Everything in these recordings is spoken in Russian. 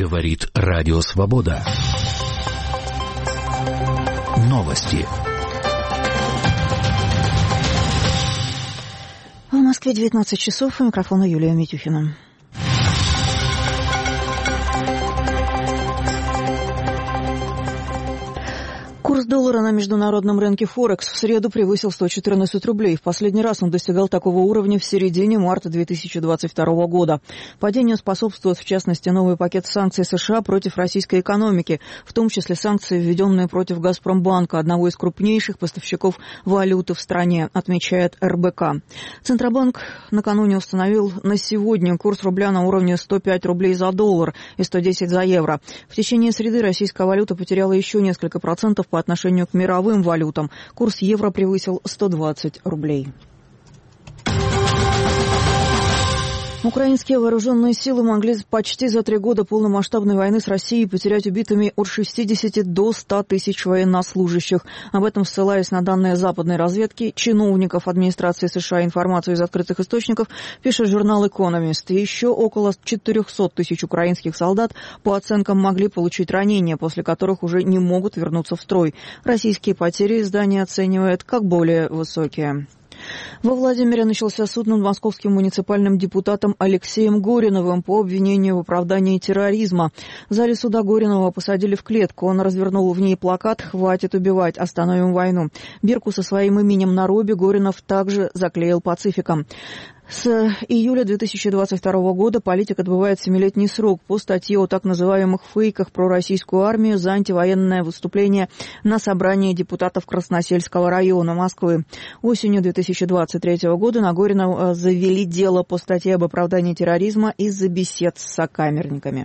Говорит Радио Свобода. Новости. В Москве 19 часов. У микрофона Юлия Митюхина. Курс доллара на международном рынке Форекс в среду превысил 114 рублей. В последний раз он достигал такого уровня в середине марта 2022 года. Падению способствует, в частности, новый пакет санкций США против российской экономики, в том числе санкции, введенные против «Газпромбанка», одного из крупнейших поставщиков валюты в стране, отмечает РБК. Центробанк накануне установил на сегодня курс рубля на уровне 105 рублей за доллар и 110 за евро. В течение среды российская валюта потеряла еще несколько процентов по отношению к мировым валютам. Курс евро превысил 120 рублей. Украинские вооруженные силы могли почти за 3 года полномасштабной войны с Россией потерять убитыми от 60 до 100 тысяч военнослужащих. Об этом, ссылаясь на данные западной разведки, чиновников администрации США, информацию из открытых источников, пишет журнал «Экономист». Еще около 400 тысяч украинских солдат, по оценкам, могли получить ранения, после которых уже не могут вернуться в строй. Российские потери издание оценивает как более высокие. Во Владимире начался суд над московским муниципальным депутатом Алексеем Гориновым по обвинению в оправдании терроризма. В зале суда Горинова посадили в клетку. Он развернул в ней плакат «Хватит убивать, остановим войну». Бирку со своим именем на робе Горинов также заклеил пацификом. С июля 2022 года политик отбывает 7-летний срок по статье о так называемых фейках про российскую армию за антивоенное выступление на собрании депутатов Красносельского района Москвы. Осенью 2023 года на Горинова завели дело по статье об оправдании терроризма из-за бесед с сокамерниками.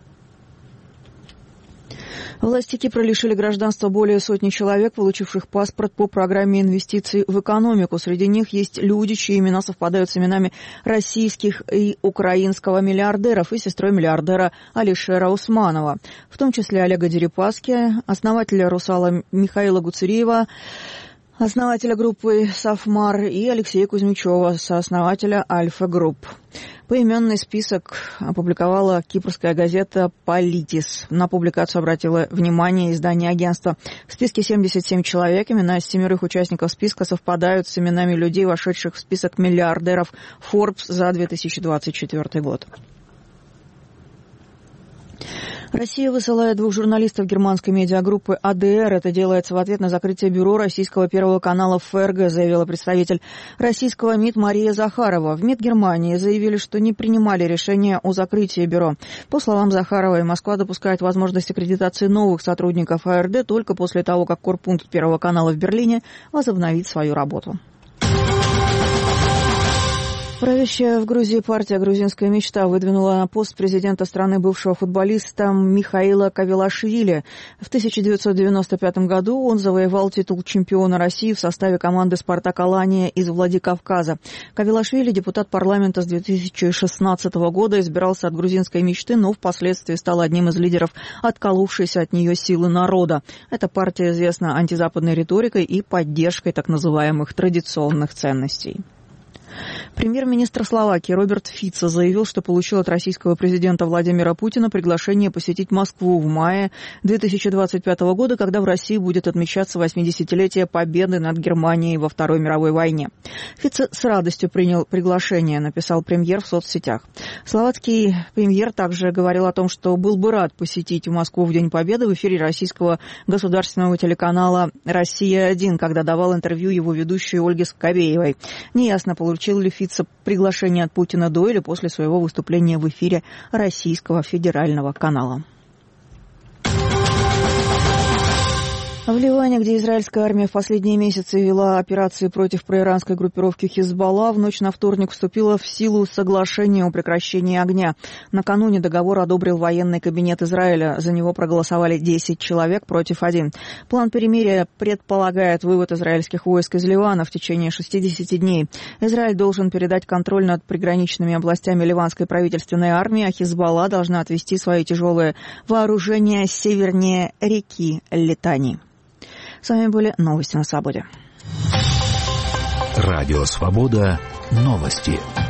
Власти Кипра лишили гражданства более сотни человек, получивших паспорт по программе инвестиций в экономику. Среди них есть люди, чьи имена совпадают с именами российских и украинского миллиардеров и сестрой миллиардера Алишера Усманова, в том числе Олега Дерипаски, основателя «Русала» Михаила Гуцериева, основателя группы «Сафмар», и Алексея Кузьмичева, сооснователя «Альфа-групп». Поименный список опубликовала кипрская газета «Политис». На публикацию обратило внимание издание агентства. В списке 77 человек. Имена 7 участников списка совпадают с именами людей, вошедших в список миллиардеров Forbes за 2024 год. Россия высылает 2 журналистов германской медиагруппы АДР. Это делается в ответ на закрытие бюро российского первого канала ФРГ, заявила представитель российского МИД Мария Захарова. В МИД Германии заявили, что не принимали решение о закрытии бюро. По словам Захаровой, Москва допускает возможность аккредитации новых сотрудников АРД только после того, как корпункт первого канала в Берлине возобновит свою работу. Правящая в Грузии партия «Грузинская мечта» выдвинула на пост президента страны бывшего футболиста Михаила Кавелашвили. В 1995 году он завоевал титул чемпиона России в составе команды «Спартак Алания» из Владикавказа. Кавелашвили, депутат парламента с 2016 года, избирался от «Грузинской мечты», но впоследствии стал одним из лидеров отколовшейся от нее силы народа. Эта партия известна антизападной риторикой и поддержкой так называемых традиционных ценностей. Премьер-министр Словакии Роберт Фицо заявил, что получил от российского президента Владимира Путина приглашение посетить Москву в мае 2025 года, когда в России будет отмечаться 80-летие победы над Германией во Второй мировой войне. Фицо с радостью принял приглашение, написал премьер в соцсетях. Словацкий премьер также говорил о том, что был бы рад посетить Москву в День Победы в эфире российского государственного телеканала «Россия-1», когда давал интервью его ведущей Ольге Скобеевой. Неясно, получил ли Фицо приглашение от Путина до или после своего выступления в эфире российского федерального канала. В Ливане, где израильская армия в последние месяцы вела операции против проиранской группировки Хизбалла, в ночь на вторник вступило в силу соглашение о прекращении огня. Накануне договор одобрил военный кабинет Израиля. За него проголосовали 10 человек против 1. План перемирия предполагает вывод израильских войск из Ливана в течение 60 дней. Израиль должен передать контроль над приграничными областями ливанской правительственной армии, а Хизбалла должна отвести свои тяжелые вооружения севернее реки Литани. С вами были новости на Свободе. Радио Свобода. Новости.